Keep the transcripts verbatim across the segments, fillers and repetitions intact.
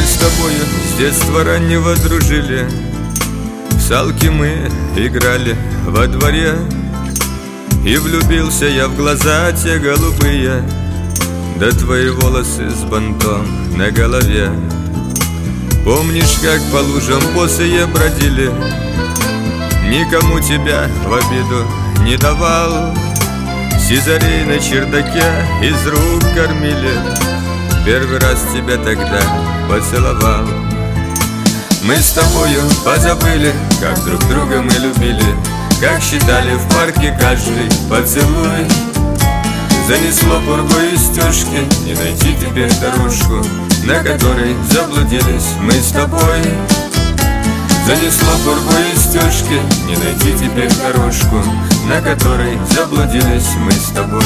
с тобою с детства раннего дружили, в салки мы играли во дворе. И влюбился я в глаза те голубые, да твои волосы с бантом на голове. Помнишь, как по лужам босые бродили, никому тебя в обиду не давал. Сизарей на чердаке из рук кормили, первый раз тебя тогда поцеловал. Мы с тобою позабыли, как друг друга мы любили, как считали в парке каждый поцелуй. Занесло пургой и стежки, не найти теперь дорожку, на которой заблудились мы с тобой. Занесло пургой и стежки, не найти теперь дорожку, на которой заблудились мы с тобой.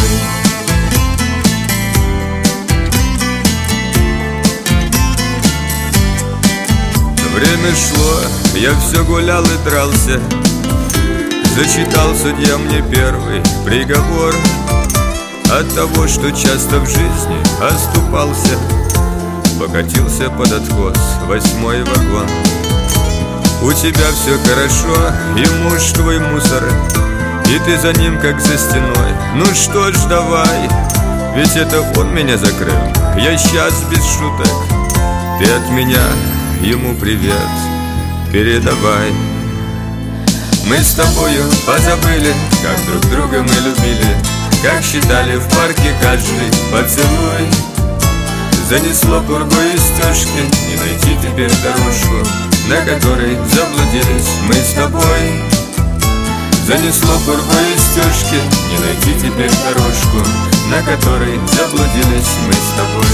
Время шло, я все гулял и дрался, зачитал судья мне первый приговор. От того, что часто в жизни оступался, покатился под откос восьмой вагон. У тебя все хорошо, и муж твой мусор, и ты за ним как за стеной. Ну что ж, давай, ведь это он меня закрыл, я сейчас без шуток. Ты от меня ему привет передавай. Мы с тобою позабыли, как друг друга мы любили, как считали в парке каждый поцелуй. Занесло пургой и стежки, не найти теперь дорожку, на которой заблудились мы с тобой. Занесло пургой и стежки, не найти теперь дорожку, на которой заблудились мы с тобой.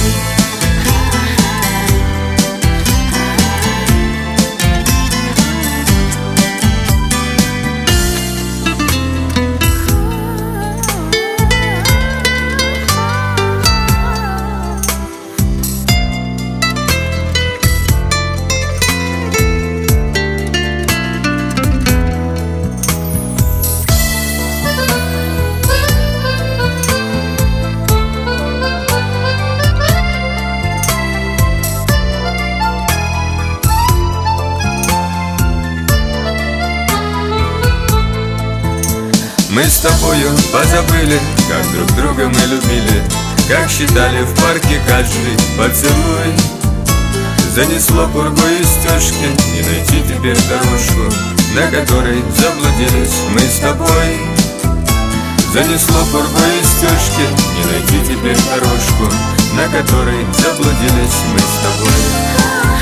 Мы с тобою позабыли, как друг друга мы любили, как считали в парке каждый поцелуй. Занесло пургой и стежки, не найти теперь дорожку, на которой заблудились мы с тобой. Занесло пургой и стежки, не найти теперь дорожку, на которой заблудились мы с тобой.